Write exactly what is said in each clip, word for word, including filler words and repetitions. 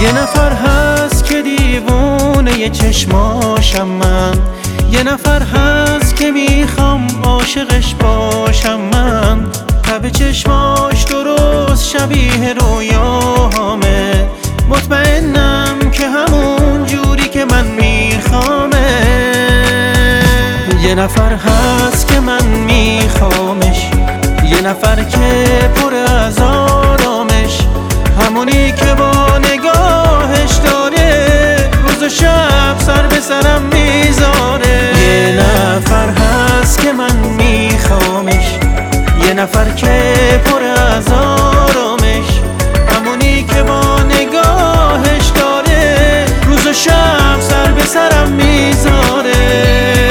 یه نفر هست که دیوونه یه چشماشم من، یه نفر هست که میخوام عاشقش باشم من. تب چشماش درست شبیه رویاهامه، مطمئنم که همون جوری که من میخوامه. یه نفر هست که من میخوامش، یه نفر که پر از آرامش، همونی که با نگاهش داره روز و شب سر به سرم میذاره. یه نفر هست که من میخوامش، یه نفر که پر از آرامش، همونی که با نگاهش داره روز و شب سر به سرم میذاره.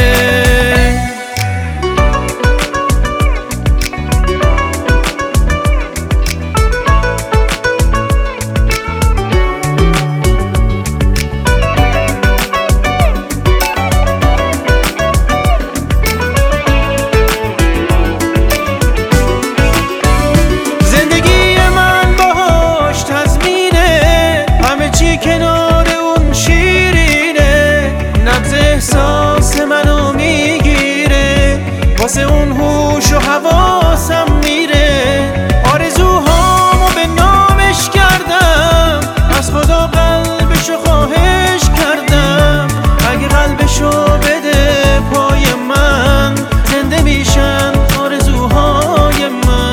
کنار اون شیرینه، نبض احساس منو میگیره، واسه اون هوش و حواسم میره. آرزوهامو به نامش کردم، از خدا قلبشو خواهش کردم، اگه قلبشو بده پای من، زنده میشن آرزوهای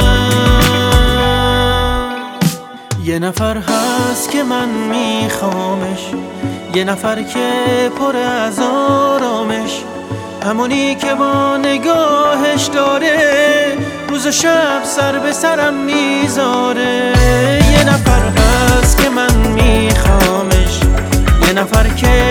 من. یه نفر هست که من میخوامش، یه نفر که پر از آرامش، همونی که با نگاهش داره روز و شب سر به سرم میذاره. یه نفر هست که من میخوامش، یه نفر که